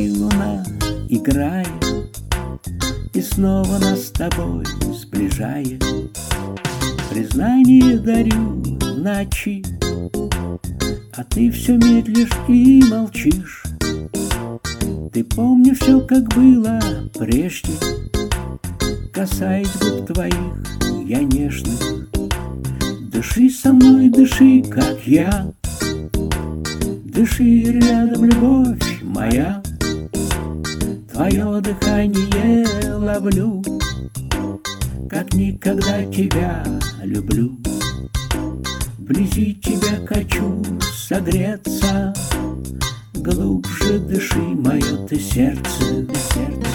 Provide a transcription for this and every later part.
и луна играет, и снова нас с тобой сближает. Признание дарю в ночи, а ты все медлишь и молчишь. Ты помнишь все, как было прежде, касаясь губ твоих я нежных. Дыши со мной, дыши, как я, дыши рядом, любовь моя. Твое дыхание ловлю, как никогда тебя люблю. Вблизи тебя хочу согреться, глубже дыши, мое ты сердце, сердце.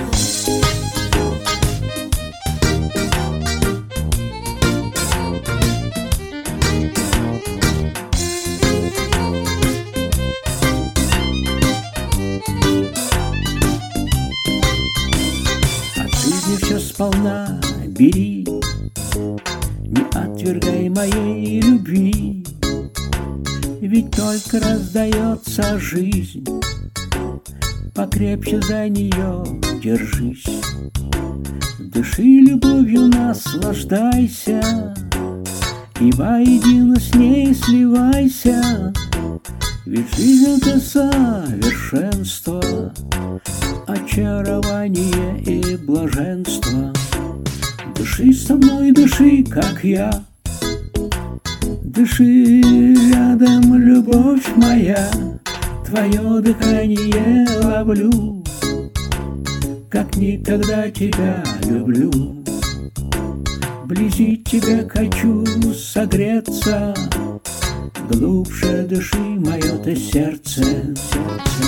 Все сполна бери, не отвергай моей любви, ведь только раздается жизнь, покрепче за нее держись. Дыши любовью, наслаждайся, и воедино с ней сливайся, ведь жизнь — это совершенство, очарование и блаженство. Дыши со мной, дыши, как я, дыши рядом, любовь моя. Твое дыхание ловлю, как никогда тебя люблю. Вблизи тебя хочу согреться, глубже дыши, мое ты сердце, сердце.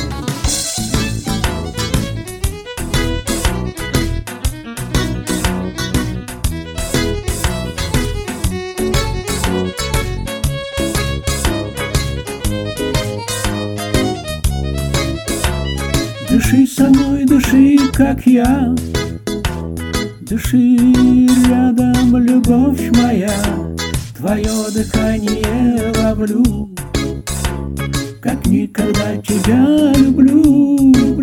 Дыши со мной, дыши, как я, дыши рядом, любовь моя. Твое дыхание ловлю, как никогда тебя люблю.